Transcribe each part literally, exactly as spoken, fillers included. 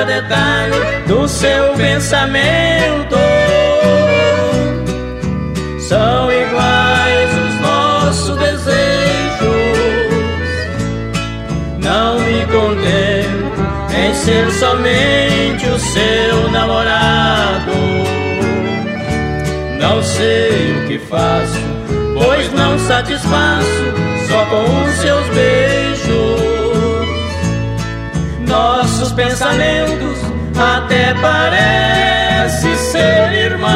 detalhe do seu pensamento. São iguais os nossos desejos. Não me contento em ser somente o seu namorado. Não sei o que faço, pois não satisfaço só com os seus beijos. Nossos pensamentos até parecem ser irmãos.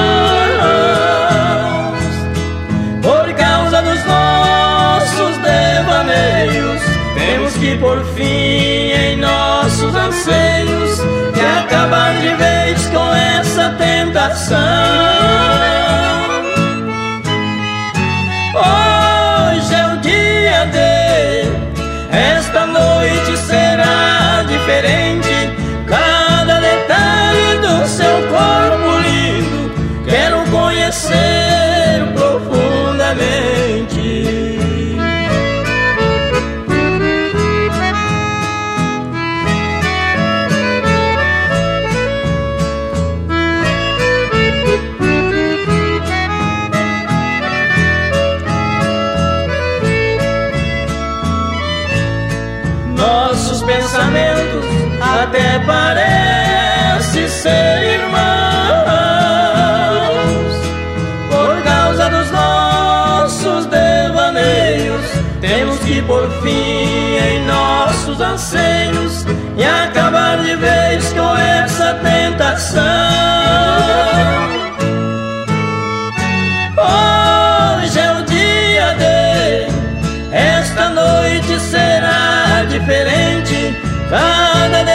Por causa dos nossos devaneios, temos que pôr fim em nossos anseios e acabar de vez com essa tentação. Hoje é o dia D, esta noite será diferente. Cada detalhe do seu corpo lindo quero conhecer profundamente. Nossos pensamentos até parecem ser irmãos. Por causa dos nossos devaneios, temos que pôr fim em nossos anseios e acabar de vez com essa tentação. Hoje é o dia D, esta noite será diferente. Cada